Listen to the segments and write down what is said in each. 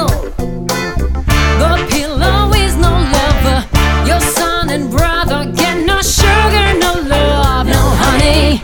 The pillow is no lover. Your son and brother get no sugar, no love, no honey.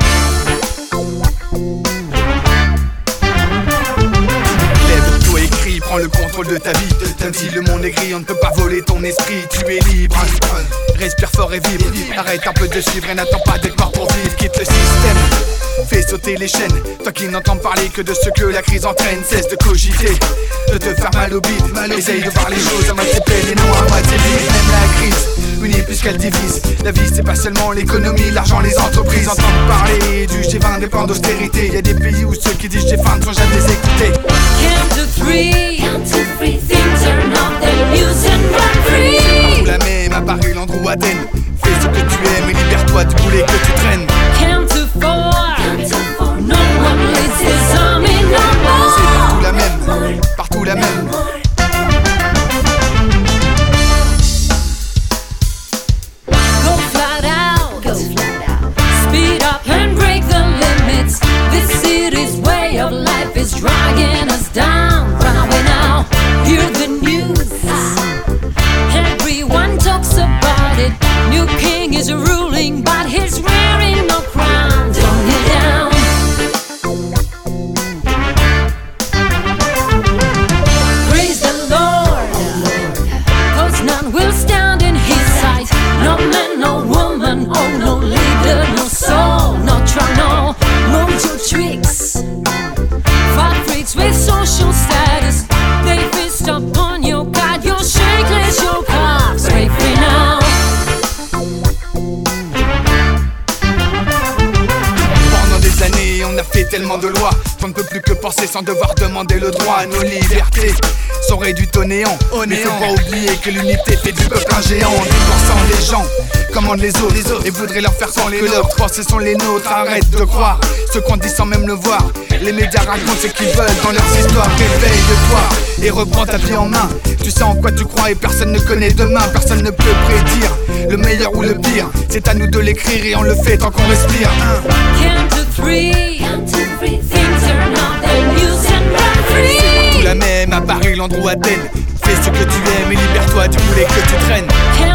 Lève-toi et crie, prends le contrôle de ta vie. Même si le monde est gris, on ne peut pas voler ton esprit. Tu es libre, respire fort et vibre. Arrête un peu de suivre et n'attends pas d'être mort pour vivre. Quitte le système, fais sauter les chaînes. Toi qui n'entends parler que de ce que la crise entraîne. Cesse de cogiter, de te faire mal au bide. Essaye de voir les choses à moitié pleines et non à moitié vides. Même la crise unit plus qu'elle divise. La vie c'est pas seulement l'économie, l'argent, les entreprises. Entendre parler du G20, des plans d'austérité. Y'a des pays où ceux qui disent G20 ne sont jamais écoutés. Count to three, things are not their use and run free. Partout la même, à Paris, Londres ou Athènes. Fais ce que tu aimes et libère-toi du boulet que tu traînes. Count to four, no one leads this army no more. C'est partout la même, partout la même. Go flat out, speed up and break the limits. This city's way of life is dragging us down. Run away now, hear the news. Everyone talks about it. New king is ruling, but he's wearing no crown. Don't kneel down. Praise the Lord, 'cause none will stand in his sight. No man, no woman, oh no leader, no soul, no try, no mojo tricks. Fat freaks with social status, they fist upon your God, your shakeless, your cops, break free now. Pendant des années, on a fait tellement de lois qu'on ne peut plus que penser sans devoir demander le droit. Nos libertés sont réduites au néant. Mais faut pas oublier que l'unité fait du peuple un géant. 10% des gens commandent les autres et voudraient leur faire croire que leurs pensées sont les nôtres. Arrête de croire ce qu'on dit sans même le voir. Les médias racontent ce qu'ils veulent dans leurs histoires. Réveille-toi et reprends ta vie en main. Tu sais en quoi tu crois et personne ne connaît demain. Personne ne peut prédire le meilleur ou le pire. C'est à nous de l'écrire et on le fait tant qu'on respire. Count to three, things are not their use and run free. Tout la même à Paris, Londres ou Athènes. Fais ce que tu aimes et libère-toi du boulet que tu traînes.